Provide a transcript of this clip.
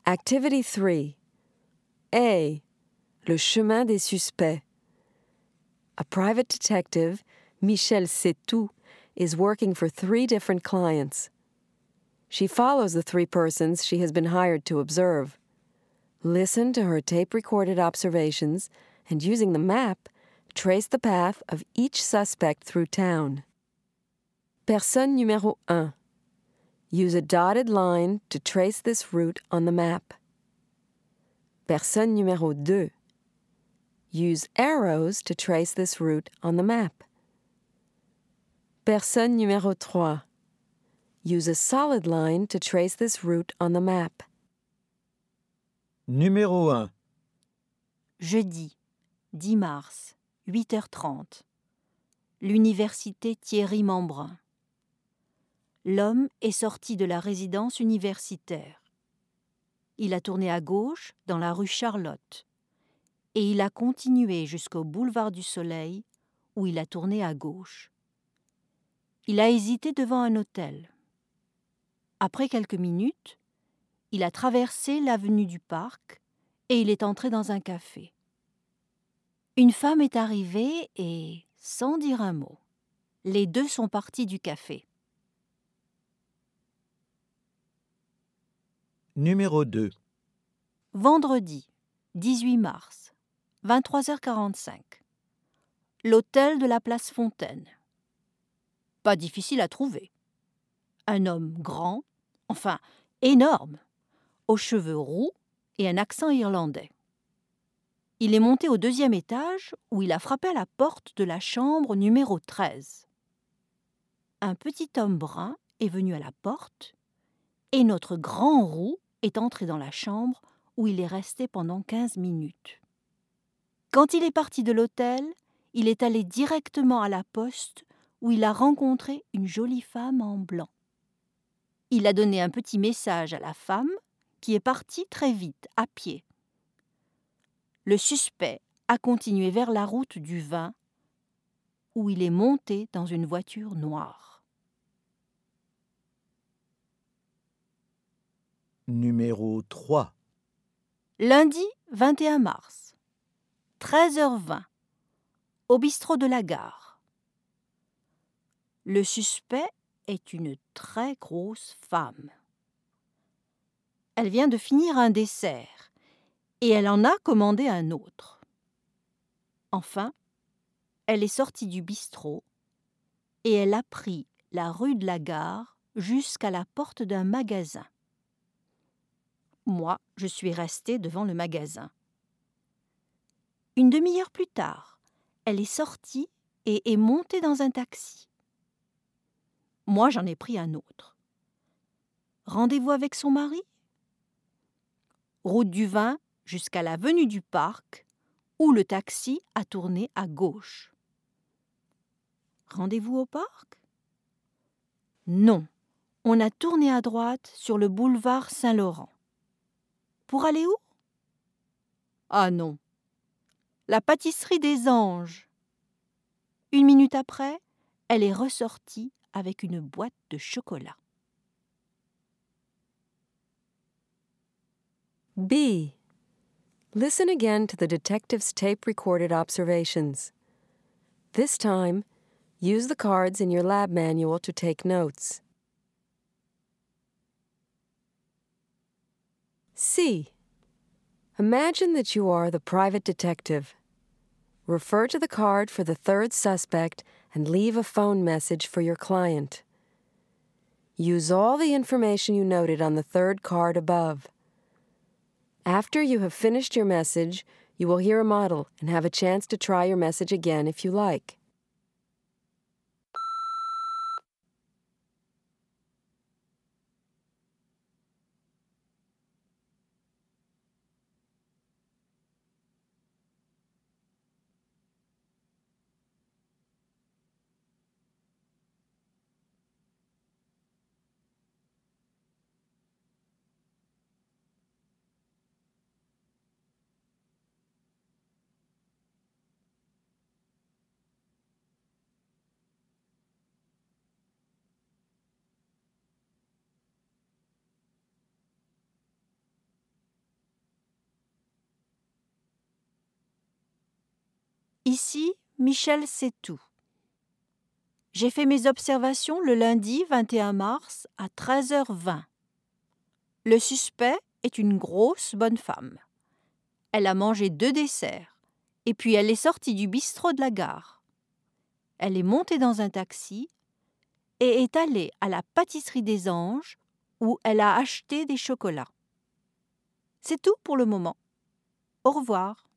Activity 3. A. Le chemin des suspects. A private detective, Michel Setou, is working for 3 different clients. She follows the 3 persons she has been hired to observe. Listen to her tape-recorded observations and, using the map, trace the path of each suspect through town. Personne numéro 1. Use a dotted line to trace this route on the map. Personne numéro 2. Use arrows to trace this route on the map. Personne numéro 3. Use a solid line to trace this route on the map. Numéro 1. Jeudi, 10 mars, 8h30. L'université Thierry-Membrin. L'homme est sorti de la résidence universitaire. Il a tourné à gauche dans la rue Charlotte et il a continué jusqu'au boulevard du Soleil où il a tourné à gauche. Il a hésité devant un hôtel. Après quelques minutes, il a traversé l'avenue du Parc et il est entré dans un café. Une femme est arrivée et, sans dire un mot, les 2 sont partis du café. Numéro 2. Vendredi, 18 mars, 23h45. L'hôtel de la place Fontaine. Pas difficile à trouver. Un homme grand, enfin énorme, aux cheveux roux et un accent irlandais. Il est monté au 2e étage où il a frappé à la porte de la chambre numéro 13. Un petit homme brun est venu à la porte et notre grand roux est entré dans la chambre où il est resté pendant 15 minutes. Quand il est parti de l'hôtel, il est allé directement à la poste où il a rencontré une jolie femme en blanc. Il a donné un petit message à la femme qui est partie très vite, à pied. Le suspect a continué vers la route du Vin où il est monté dans une voiture noire. Numéro 3. Lundi 21 mars, 13h20, au bistrot de la gare. Le suspect est une très grosse femme. Elle vient de finir un dessert et elle en a commandé un autre. Enfin, elle est sortie du bistrot et elle a pris la rue de la Gare jusqu'à la porte d'un magasin. Moi, je suis restée devant le magasin. Une demi-heure plus tard, elle est sortie et est montée dans un taxi. Moi, j'en ai pris un autre. Rendez-vous avec son mari ? Route du Vin jusqu'à l'avenue du Parc, où le taxi a tourné à gauche. Rendez-vous au parc ? Non, on a tourné à droite sur le boulevard Saint-Laurent. Pour aller où ? Ah non, la pâtisserie des Anges. 1 minute après, elle est ressortie avec une boîte de chocolat. B. Listen again to the detective's tape-recorded observations. This time, use the cards in your lab manual to take notes. C. Imagine that you are the private detective. Refer to the card for the 3rd suspect and leave a phone message for your client. Use all the information you noted on the 3rd card above. After you have finished your message, you will hear a model and have a chance to try your message again if you like. Ici, Michel sait tout. J'ai fait mes observations le lundi 21 mars à 13h20. Le suspect est une grosse bonne femme. Elle a mangé 2 desserts et puis elle est sortie du bistrot de la gare. Elle est montée dans un taxi et est allée à la pâtisserie des Anges où elle a acheté des chocolats. C'est tout pour le moment. Au revoir.